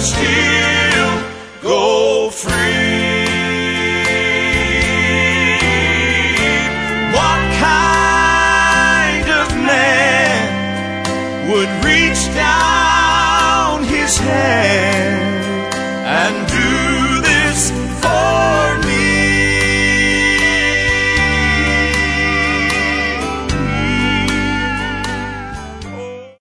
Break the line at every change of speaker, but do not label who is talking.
still go free. What kind of man would reach down his hand and